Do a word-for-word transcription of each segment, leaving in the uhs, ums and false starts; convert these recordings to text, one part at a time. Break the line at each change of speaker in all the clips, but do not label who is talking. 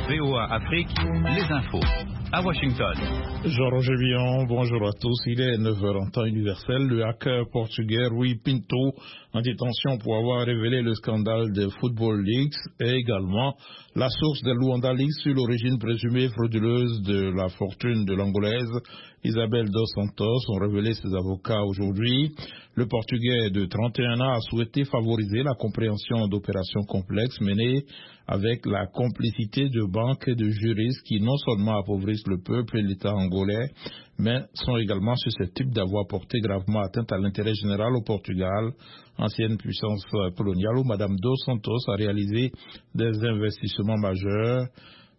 V O A Afrique, les infos. À Washington.
Jean-Roger Villon, bonjour à tous. Il est neuf heures en temps universel. Le hacker portugais Rui Pinto, en détention pour avoir révélé le scandale de Football Leaks, et également la source de Luanda Leaks sur l'origine présumée frauduleuse de la fortune de l'Angolaise Isabel dos Santos, ont révélé ses avocats aujourd'hui. Le Portugais de trente et un ans a souhaité favoriser la compréhension d'opérations complexes menées avec la complicité de banques et de juristes qui non seulement appauvrissent le peuple et l'État angolais, mais sont également susceptibles d'avoir porté gravement atteinte à l'intérêt général au Portugal, ancienne puissance coloniale, où Mme dos Santos a réalisé des investissements majeurs.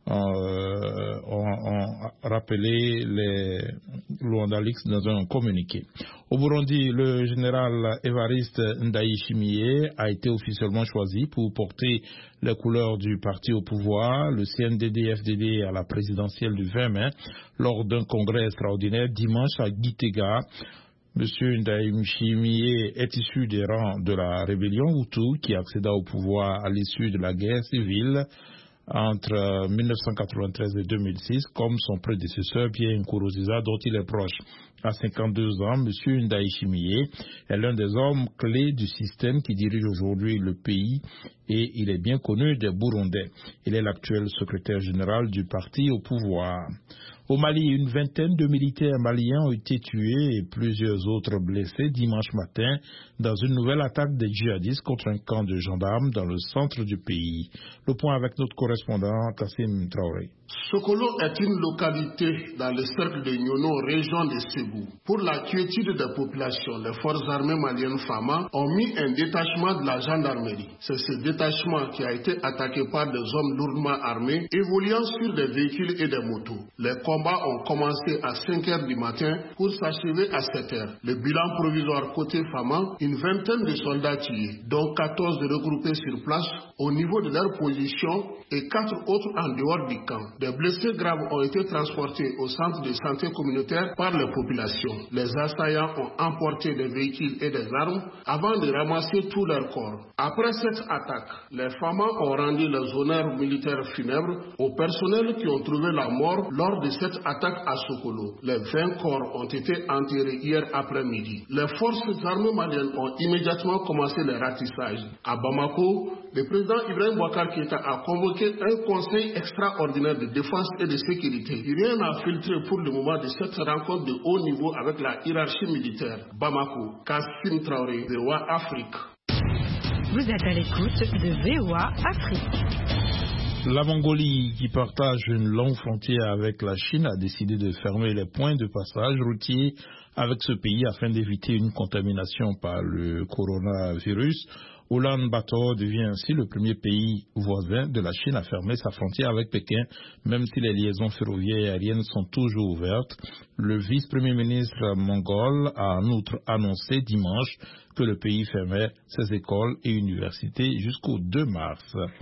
Euh, ont, ont rappelé les Luanda Leaks dans un communiqué. Au Burundi, le général Évariste Ndayishimiye a été officiellement choisi pour porter les couleurs du parti au pouvoir, le C N D D F D D, à la présidentielle du vingt mai, lors d'un congrès extraordinaire dimanche à Gitega. Monsieur Ndayishimiye est issu des rangs de la rébellion Hutu qui accéda au pouvoir à l'issue de la guerre civile entre mille neuf cent quatre-vingt-treize et deux mille six, comme son prédécesseur Pierre Nkurunziza, dont il est proche. À cinquante-deux ans, M. Ndayishimiye est l'un des hommes clés du système qui dirige aujourd'hui le pays et il est bien connu des Burundais. Il est l'actuel secrétaire général du parti au pouvoir. Au Mali, une vingtaine de militaires maliens ont été tués et plusieurs autres blessés dimanche matin dans une nouvelle attaque des djihadistes contre un camp de gendarmes dans le centre du pays. Le point avec notre correspondant Kassim Traoré.
Sokolo est une localité dans le cercle de Nyono, région de Ségou. Pour la quiétude des populations, les forces armées maliennes FAMA ont mis un détachement de la gendarmerie. C'est ce détachement qui a été attaqué par des hommes lourdement armés, évoluant sur des véhicules et des motos. Les combats ont commencé à cinq heures du matin pour s'achever à sept heures. Le bilan provisoire côté FAMA, une vingtaine de soldats tués, dont quatorze regroupés sur place au niveau de leur position et quatre autres en dehors du camp. Des blessés graves ont été transportés au centre de santé communautaire par les populations. Les assaillants ont emporté des véhicules et des armes avant de ramasser tous leurs corps. Après cette attaque, les FAMA ont rendu les honneurs militaires funèbres aux personnels qui ont trouvé la mort lors de cette attaque à Sokolo. Les vingt corps ont été enterrés hier après-midi. Les forces armées maliennes ont immédiatement commencé les ratissages. À Bamako, le président Ibrahim Boubacar Keïta a convoqué un conseil extraordinaire de défense et de sécurité. Rien n'a filtré pour le moment de cette rencontre de haut niveau avec la hiérarchie militaire. Bamako, Kassim Traoré, V O A Afrique.
Vous êtes à l'écoute de V O A Afrique.
La Mongolie, qui partage une longue frontière avec la Chine, a décidé de fermer les points de passage routiers avec ce pays afin d'éviter une contamination par le coronavirus. Oulan-Bator devient ainsi le premier pays voisin de la Chine à fermer sa frontière avec Pékin, même si les liaisons ferroviaires et aériennes sont toujours ouvertes. Le vice-premier ministre mongol a en outre annoncé dimanche que le pays fermait ses écoles et universités jusqu'au deux mars.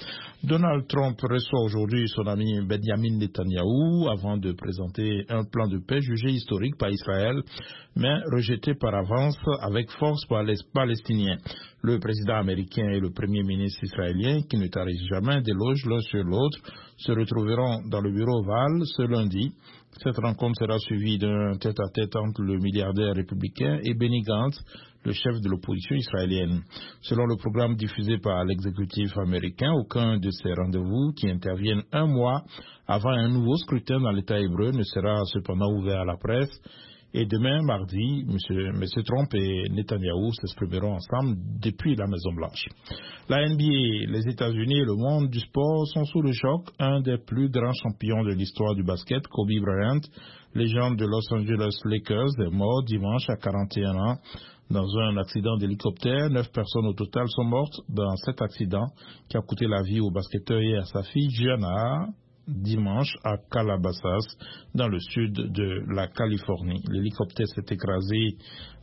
Donald Trump reçoit aujourd'hui son ami Benjamin Netanyahou avant de présenter un plan de paix jugé historique par Israël, mais rejeté par avance avec force par les Palestiniens. Le président américain et le premier ministre israélien, qui ne tarissent jamais d'éloges l'un sur l'autre, se retrouveront dans le bureau Oval ce lundi. Cette rencontre sera suivie d'un tête-à-tête entre le milliardaire républicain et Benny Gantz, le chef de l'opposition israélienne. Selon le programme diffusé par l'exécutif américain, aucun de ces rendez-vous, qui interviennent un mois avant un nouveau scrutin dans l'État hébreu, ne sera cependant ouvert à la presse. Et demain, mardi, M. Trump et Netanyahou s'exprimeront ensemble depuis la Maison-Blanche. La N B A, les États-Unis et le monde du sport sont sous le choc. Un des plus grands champions de l'histoire du basket, Kobe Bryant, légende de Los Angeles Lakers, est mort dimanche à quarante et un ans dans un accident d'hélicoptère. Neuf personnes au total sont mortes dans cet accident qui a coûté la vie au basketteur et à sa fille Gianna dimanche à Calabasas, dans le sud de la Californie. L'hélicoptère s'est écrasé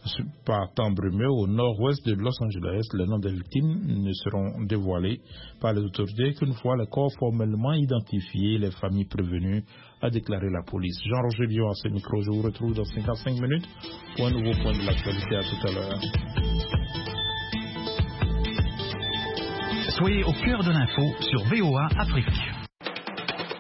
par temps brumeux au nord-ouest de Los Angeles. Les noms des victimes ne seront dévoilés par les autorités qu'une fois les corps formellement identifiés, les familles prévenues, a déclaré la police. Jean-Roger Villon à ce micro, je vous retrouve dans cinquante-cinq minutes pour un nouveau point de l'actualité. À tout à l'heure.
Soyez au cœur de l'info sur V O A Afrique.